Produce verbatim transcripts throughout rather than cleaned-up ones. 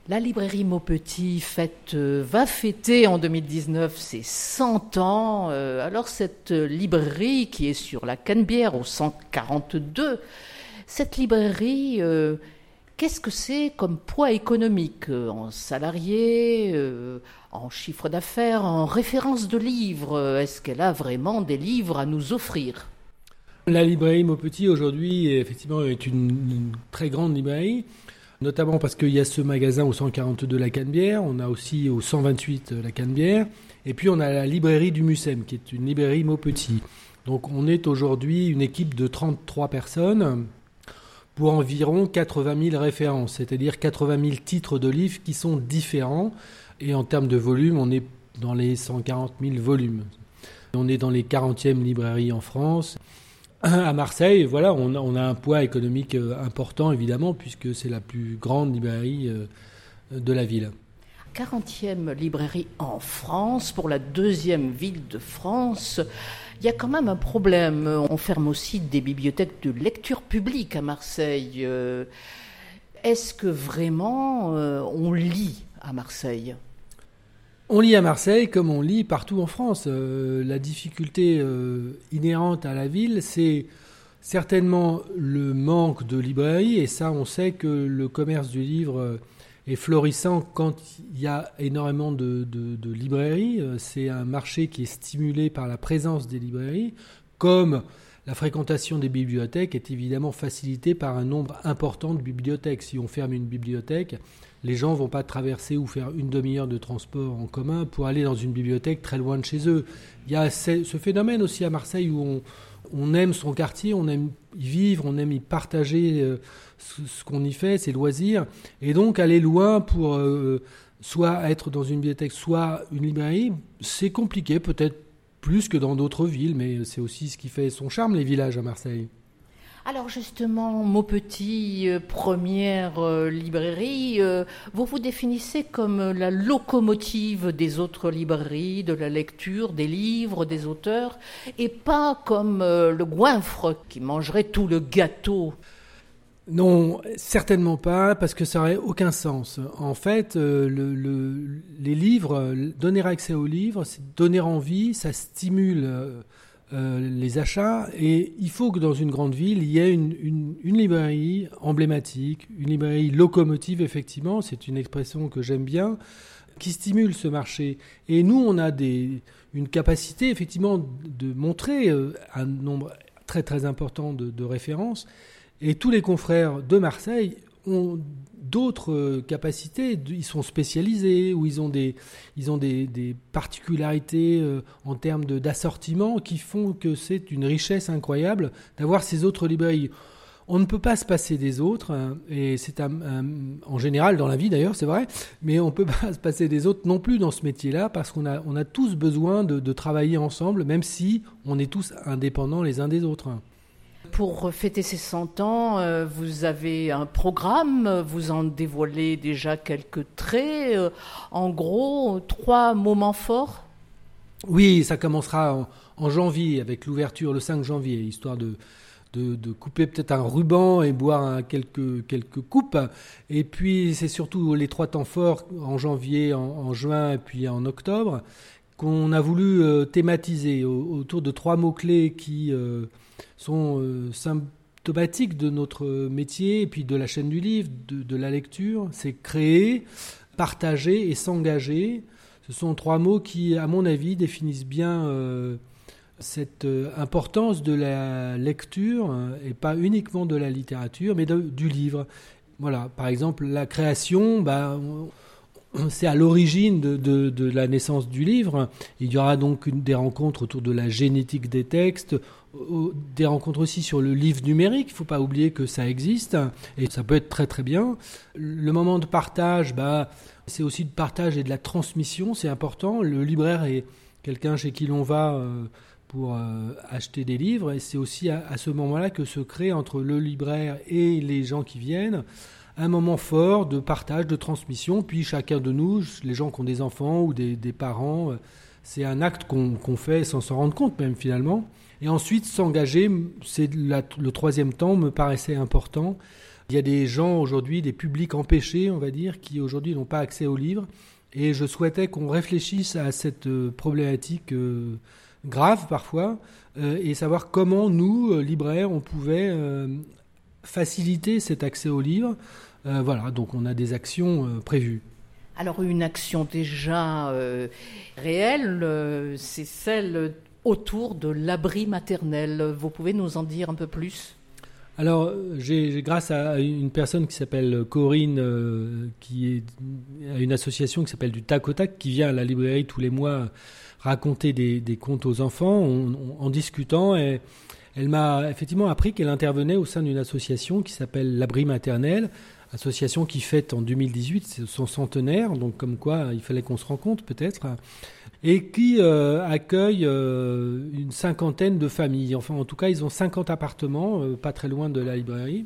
La librairie Maupetit fête, euh, va fêter en deux mille dix-neuf ses cent ans. Euh, alors cette librairie qui est sur la Canebière au cent quarante-deux, cette librairie, euh, qu'est-ce que c'est comme poids économique euh, en salariés, euh, en chiffre d'affaires, en référence de livres? Est-ce qu'elle a vraiment des livres à nous offrir? La librairie Maupetit aujourd'hui effectivement est une, une très grande librairie, notamment parce qu'il y a ce magasin au cent quarante-deux la Canebière, on a aussi au cent vingt-huit la Canebière, et puis on a la librairie du Mucem qui est une librairie Maupetit. Donc on est aujourd'hui une équipe de trente-trois personnes pour environ quatre-vingt mille références, c'est-à-dire quatre-vingt mille titres de livres qui sont différents, et en termes de volume, on est dans les cent quarante mille volumes. On est dans les quarantième librairies en France. À Marseille, voilà, on a, on a un poids économique important, évidemment, puisque c'est la plus grande librairie de la ville. quarantième librairie en France, pour la deuxième ville de France. Il y a quand même un problème. On ferme aussi des bibliothèques de lecture publique à Marseille. Est-ce que vraiment on lit à Marseille ? On lit à Marseille comme on lit partout en France. Euh, la difficulté euh, inhérente à la ville, c'est certainement le manque de librairies. Et ça, on sait que le commerce du livre est florissant quand il y a énormément de, de, de librairies. C'est un marché qui est stimulé par la présence des librairies, comme la fréquentation des bibliothèques est évidemment facilitée par un nombre important de bibliothèques. Si on ferme une bibliothèque, les gens ne vont pas traverser ou faire une demi-heure de transport en commun pour aller dans une bibliothèque très loin de chez eux. Il y a ce phénomène aussi à Marseille où on, on aime son quartier, on aime y vivre, on aime y partager ce, ce qu'on y fait, ses loisirs. Et donc aller loin pour euh, soit être dans une bibliothèque, soit une librairie, c'est compliqué, peut-être plus que dans d'autres villes, mais c'est aussi ce qui fait son charme, les villages à Marseille. Alors justement, Maupetit, euh, première euh, librairie, euh, vous vous définissez comme la locomotive des autres librairies, de la lecture, des livres, des auteurs, et pas comme euh, le goinfre qui mangerait tout le gâteau. Non, certainement pas, parce que ça n'aurait aucun sens. En fait, euh, le, le, les livres, donner accès aux livres, c'est donner envie, ça stimule euh, euh, les achats, et il faut que dans une grande ville, il y ait une, une, une librairie emblématique, une librairie locomotive, effectivement, c'est une expression que j'aime bien, qui stimule ce marché. Et nous, on a des, une capacité, effectivement, de montrer euh, un nombre très très important de, de références. Et tous les confrères de Marseille ont d'autres capacités, ils sont spécialisés, ou ils ont des, ils ont des, des particularités en termes de, d'assortiment qui font que c'est une richesse incroyable d'avoir ces autres librairies. On ne peut pas se passer des autres, et c'est un, un, en général dans la vie d'ailleurs, c'est vrai, mais on ne peut pas se passer des autres non plus dans ce métier-là, parce qu'on a, on a tous besoin de, de travailler ensemble, même si on est tous indépendants les uns des autres. Pour fêter ces cent ans, euh, vous avez un programme, vous en dévoilez déjà quelques traits. Euh, en gros, trois moments forts. Oui, ça commencera en, en janvier, avec l'ouverture le cinq janvier, histoire de, de, de couper peut-être un ruban et boire un, quelques, quelques coupes. Et puis, c'est surtout les trois temps forts, en janvier, en, en juin et puis en octobre, qu'on a voulu euh, thématiser au, autour de trois mots-clés qui... Euh, sont euh, symptomatiques de notre métier et puis de la chaîne du livre, de, de la lecture. C'est créer, partager et s'engager. Ce sont trois mots qui, à mon avis, définissent bien euh, cette euh, importance de la lecture, hein, et pas uniquement de la littérature, mais de, du livre. Voilà, par exemple, la création, bah, on, c'est à l'origine de, de, de la naissance du livre. Il y aura donc une, des rencontres autour de la génétique des textes, des rencontres aussi sur le livre numérique. Il ne faut pas oublier que ça existe et ça peut être très très bien. Le moment de partage, bah, c'est aussi de partage et de la transmission, c'est important. Le libraire est quelqu'un chez qui l'on va euh, pour euh, acheter des livres, et c'est aussi à, à ce moment-là que se crée entre le libraire et les gens qui viennent un moment fort de partage, de transmission. Puis chacun de nous, les gens qui ont des enfants ou des, des parents, c'est un acte qu'on, qu'on fait sans s'en rendre compte même finalement. Et ensuite, s'engager, c'est la, le troisième temps me paraissait important. Il y a des gens aujourd'hui, des publics empêchés, on va dire, qui aujourd'hui n'ont pas accès aux livres. Et je souhaitais qu'on réfléchisse à cette problématique euh, grave parfois, euh, et savoir comment nous, euh, libraires, on pouvait euh, faciliter cet accès aux livres. Euh, voilà, donc on a des actions euh, prévues. Alors une action déjà euh, réelle, euh, c'est celle autour de l'abri maternel. Vous pouvez nous en dire un peu plus ? Alors, j'ai, grâce à une personne qui s'appelle Corinne, euh, qui est à une association qui s'appelle du Tac au Tac, qui vient à la librairie tous les mois raconter des, des contes aux enfants, on, on, en discutant, et elle m'a effectivement appris qu'elle intervenait au sein d'une association qui s'appelle l'Abri maternel, association qui fête en deux mille dix-huit son centenaire, donc comme quoi il fallait qu'on se rencontre peut-être, et qui euh, accueille euh, une cinquantaine de familles. Enfin, en tout cas, ils ont cinquante appartements, euh, pas très loin de la librairie.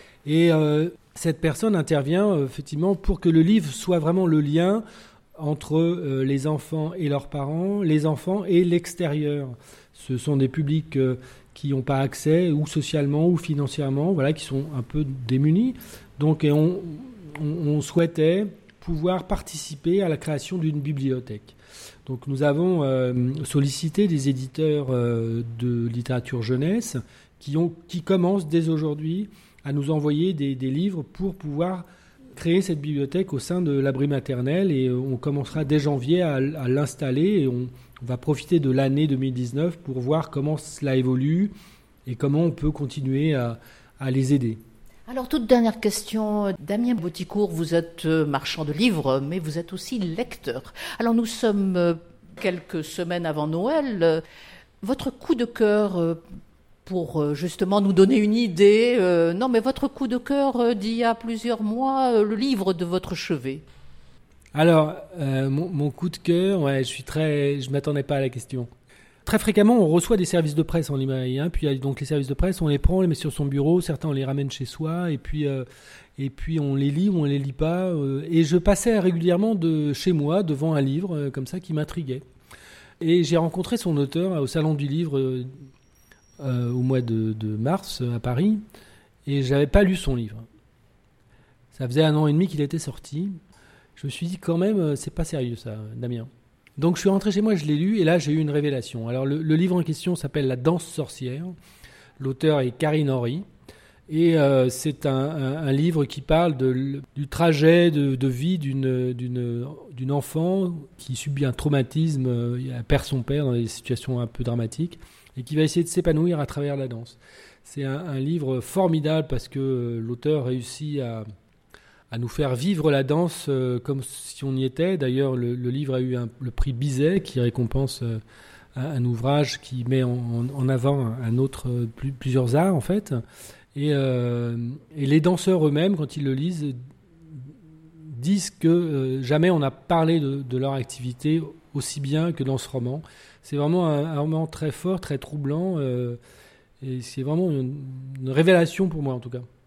Et euh, cette personne intervient euh, effectivement pour que le livre soit vraiment le lien entre euh, les enfants et leurs parents, les enfants et l'extérieur. Ce sont des publics euh, qui n'ont pas accès, ou socialement, ou financièrement, voilà, qui sont un peu démunis. Donc, et on, on, on souhaitait pouvoir participer à la création d'une bibliothèque. Donc nous avons euh, sollicité des éditeurs euh, de littérature jeunesse qui, ont, qui commencent dès aujourd'hui à nous envoyer des, des livres pour pouvoir créer cette bibliothèque au sein de l'abri maternel, et on commencera dès janvier à, à l'installer, et on, on va profiter de l'année deux mille dix-neuf pour voir comment cela évolue et comment on peut continuer à, à les aider. Alors, toute dernière question. Damien Boticourt, vous êtes marchand de livres, mais vous êtes aussi lecteur. Alors, nous sommes quelques semaines avant Noël. Votre coup de cœur, pour justement nous donner une idée, euh, non, mais votre coup de cœur d'il y a plusieurs mois, le livre de votre chevet. Alors, euh, mon, mon coup de cœur, ouais, je suis très, je m'attendais pas à la question. Très fréquemment, on reçoit des services de presse en librairie. Hein, puis donc les services de presse, on les prend, on les met sur son bureau. Certains, on les ramène chez soi, et puis euh, et puis on les lit ou on les lit pas. Euh, et je passais régulièrement de chez moi devant un livre euh, comme ça qui m'intriguait. Et j'ai rencontré son auteur euh, au Salon du Livre euh, euh, au mois de, de mars euh, à Paris, et j'avais pas lu son livre. Ça faisait un an et demi qu'il était sorti. Je me suis dit quand même, euh, c'est pas sérieux ça, Damien. Donc je suis rentré chez moi, je l'ai lu, et là j'ai eu une révélation. Alors le, le livre en question s'appelle La danse sorcière. L'auteur est Karine Henry. Et euh, c'est un, un, un livre qui parle de, du trajet de, de vie d'une, d'une, d'une enfant qui subit un traumatisme, euh, elle perd son père dans des situations un peu dramatiques, et qui va essayer de s'épanouir à travers la danse. C'est un, un livre formidable parce que euh, l'auteur réussit à... à nous faire vivre la danse euh, comme si on y était. D'ailleurs, le, le livre a eu un, le prix Bizet, qui récompense euh, un, un ouvrage qui met en, en avant un, un autre, euh, plus, plusieurs arts, en fait. Et, euh, et les danseurs eux-mêmes, quand ils le lisent, disent que euh, jamais on n'a parlé de, de leur activité aussi bien que dans ce roman. C'est vraiment un, un roman très fort, très troublant, euh, et c'est vraiment une, une révélation pour moi, en tout cas.